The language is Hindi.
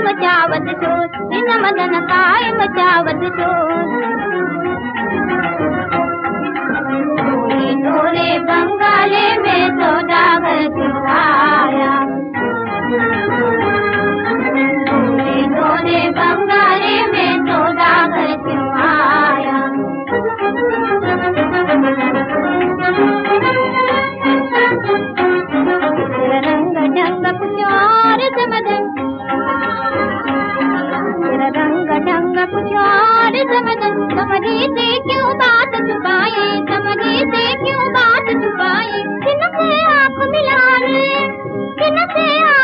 मचावत शोर, इन मदन काय मचावत शोर। ढोले ढोले बंगाले में सौदागर क्यों आया, ढोले ढोले बंगाले में सौदागर क्यों आया। रंग ढंग कुछ और समझ, रंग ढंग कुछ और समझ, समझी से क्यों बात छुपाए, समझी से क्यों बात छुपाए। किनसे आँख मिला ले, किनसे